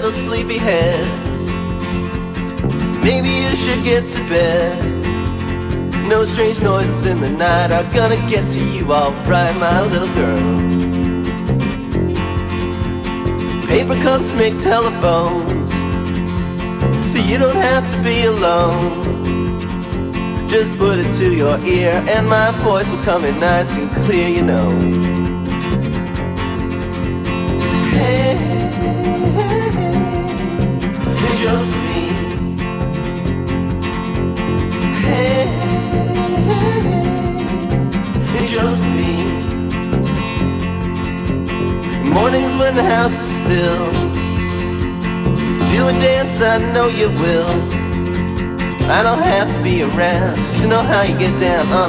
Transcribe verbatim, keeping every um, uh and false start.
little sleepyhead. Maybe you should get to bed. No strange noises in the night are gonna get to you, alright, my little girl. Paper cups make telephones, so you don't have to be alone. Just put it to your ear and my voice will come in nice and clear, you know. Hey, hey, hey, Josephine. Hey, hey, Josephine. Mornings when the house is still, do a dance, I know you will. I don't have to be around to know how you get down on